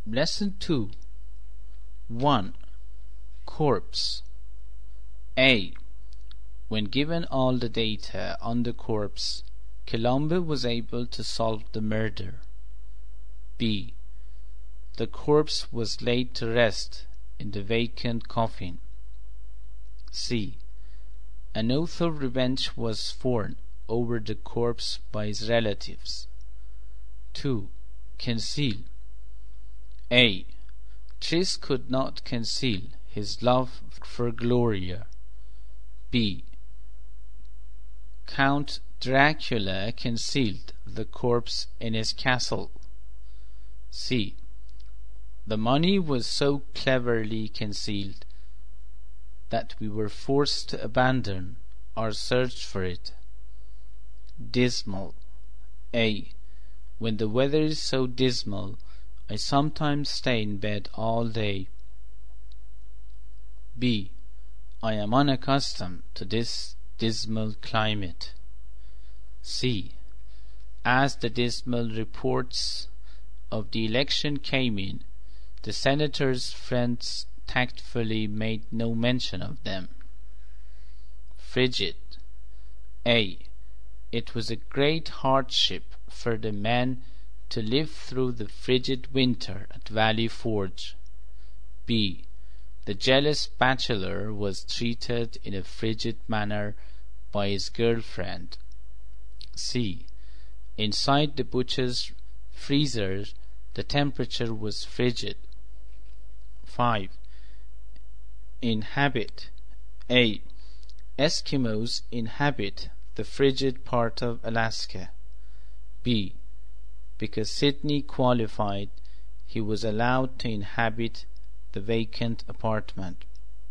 Lesson 2. 1. Corpse. A. When given all the data on the corpse, Colombo was able to solve the murder. B. The corpse was laid to rest in the vacant coffin. C. An oath of revenge was sworn over the corpse by his relatives. 2. Conceal. A. Tris could not conceal his love for Gloria. B. Count Dracula concealed the corpse in his castle. C. The money was so cleverly concealed that we were forced to abandon our search for it. Dismal. A. When the weather is so dismal, I sometimes stay in bed all day. B. I am unaccustomed to this dismal climate. C. As the dismal reports of the election came in, the senator's friends tactfully made no mention of them. Frigid. A. It was a great hardship for the men to live through the frigid winter at Valley Forge. B. The jealous bachelor was treated in a frigid manner by his girlfriend. C. Inside the butcher's freezer the temperature was frigid. 5. Inhabit. A. Eskimos inhabit the frigid part of Alaska. B. Because Sidney qualified, he was allowed to inhabit the vacant apartment.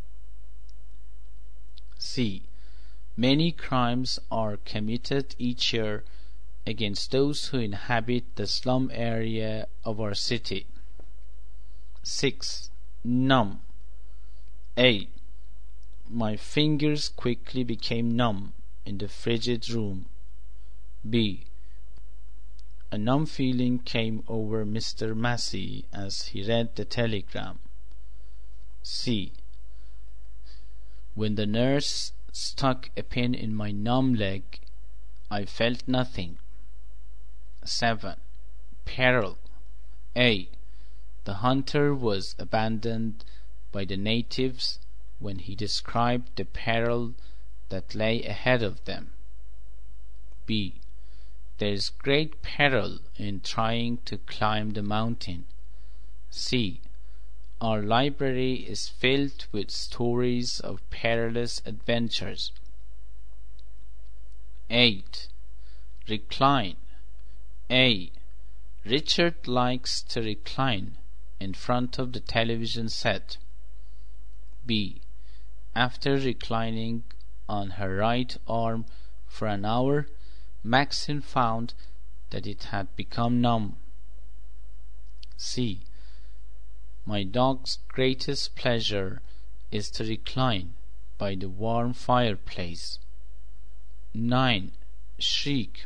C. Many crimes are committed each year against those who inhabit the slum area of our city. 6. Numb. A. My fingers quickly became numb in the frigid room. B. A numb feeling came over Mr. Massey as he read the telegram. C. When the nurse stuck a pin in my numb leg, I felt nothing. 7. Peril. A. The hunter was abandoned by the natives when he described the peril that lay ahead of them. B. There is great peril in trying to climb the mountain. C. Our library is filled with stories of perilous adventures. 8. Recline. A. Richard likes to recline in front of the television set. B. After reclining on her right arm for an hour, Maxine found that it had become numb. C. My dog's greatest pleasure is to recline by the warm fireplace. 9. Shriek.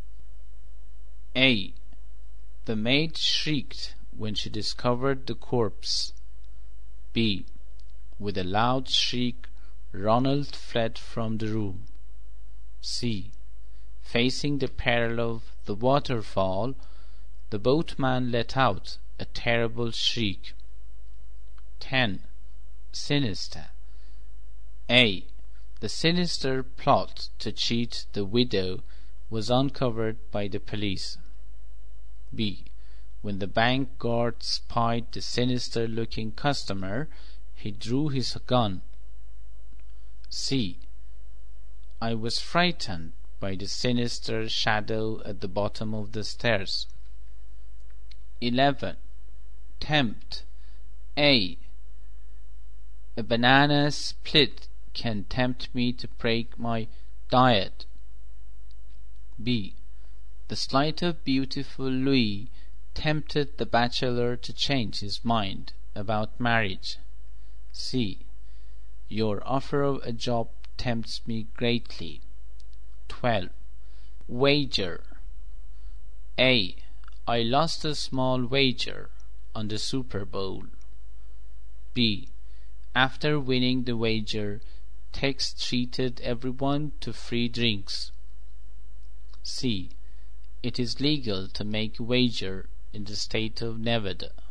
A. The maid shrieked when she discovered the corpse. B. With a loud shriek, Ronald fled from the room. C. Facing the peril of the waterfall, the boatman let out a terrible shriek. 10. Sinister. A. The sinister plot to cheat the widow was uncovered by the police. B. When the bank guard spied the sinister-looking customer, he drew his gun. C. I was frightened by the sinister shadow at the bottom of the stairs. 11. Tempt. A. A banana split can tempt me to break my diet. B. The sleight of beautiful Louis tempted the bachelor to change his mind about marriage. C. Your offer of a job tempts me greatly. 12. Wager. A. I lost a small wager on the Super Bowl. B. After winning the wager, Tex treated everyone to free drinks. C. It is legal to make a wager in the state of Nevada.